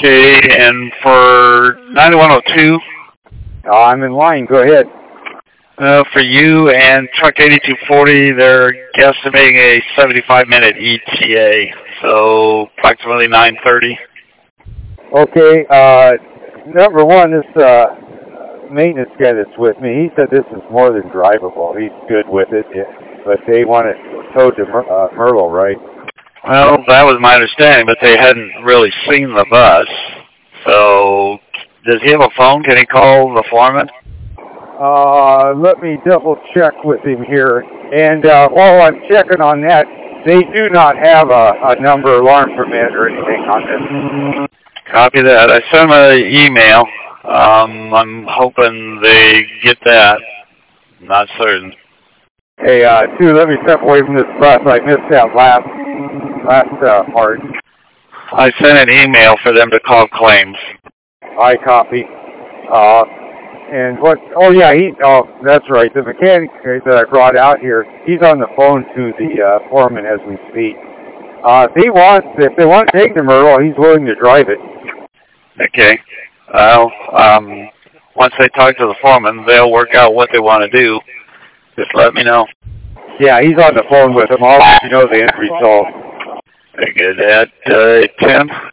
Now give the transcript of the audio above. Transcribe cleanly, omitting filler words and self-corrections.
Okay, and for 9102, I'm in line. Go ahead. for you and truck 8240, they're guesstimating a 75-minute ETA, so approximately 9:30. Okay. Number one, this maintenance guy that's with me, he said this is more than drivable. He's good with it, but they want it towed to Myrtle, right? Well, that was my understanding, but they hadn't really seen the bus. So, does he have a phone? Can he call the foreman? Let me double check with him here. And while I'm checking on that, they do not have a number alarm permit or anything on this. Copy that. I sent him an email. I'm hoping they get that. Not certain. Hey, Sue, let me step away from this bus. I missed that last part. I sent an email for them to call claims. I copy. And what? Oh yeah, that's right. The mechanic that I brought out here, he's on the phone to the foreman as we speak. If they want to take the Myrtle, he's willing to drive it. Okay. Well, once they talk to the foreman, they'll work out what they want to do. Just let me know. Yeah, he's on the phone with him. I'll let you know the end result. Very good. At 10?